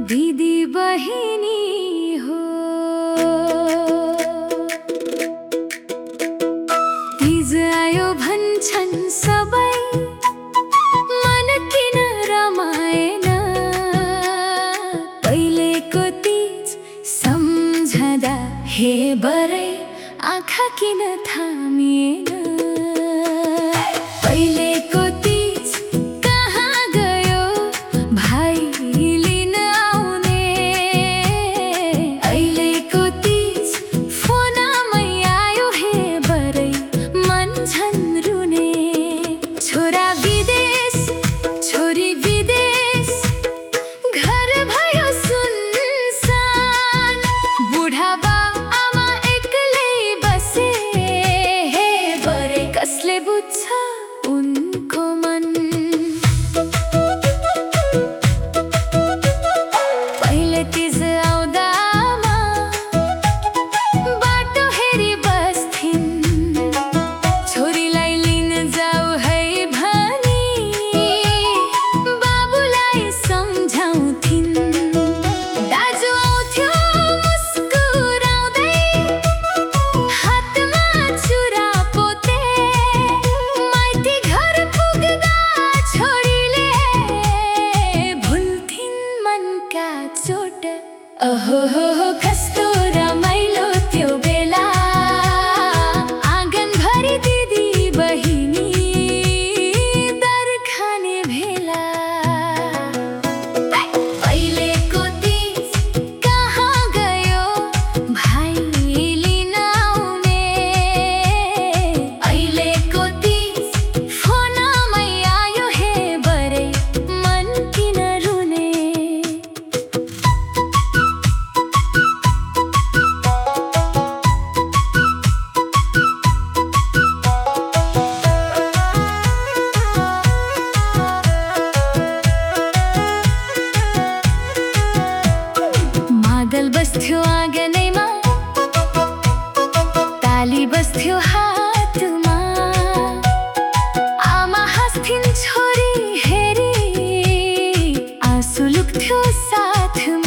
दिदी बहिनी हो। तीज आयो भन्छन् सबै, मन किन रमाएन। पहिलेको तीज सम्झदा हे बरै आँखा किन थामिएन। पहिलेको तीज कहाँ गयो भाइ लिन आउने। अहिलेको तीज फोनमै आयो हे बरै मन झन् रुने। छोरा विदेश छोरी विदेश, घर भयो सुनसान। बुढा बाआमा एक्लै बसे हे बरै कसले बुझ्छ उनको मन। पहिले तीज आउँदा आमा बाटो हेरी बस्थिन्। छोरीलाई लिन जाऊ है भनी बाबुलाई सम्झाउँथिन्। दाजु आउँथ्यो मुस्कुराउँदै, हातमा चुरा पोते। माइती घर पुग्दा छोरीले भुल्थिन् मनका चोट। अहो हो कस्तो रमाइलो त्यो बेला, आँगनभरि दिदी बहिनी दर खाने भेला। पहिलेको तीज कहाँ गयो भाइ लिन आउने। अहिलेको तीज फोनमै आयो हे बरै मन किन रुने। मादल बस्थ्यो आँगनैमा, ताली बस्थ्यो हातमा। आमा हाँस्थिन् छोरी हेरी, आँसु लुक्थ्यो साथमा।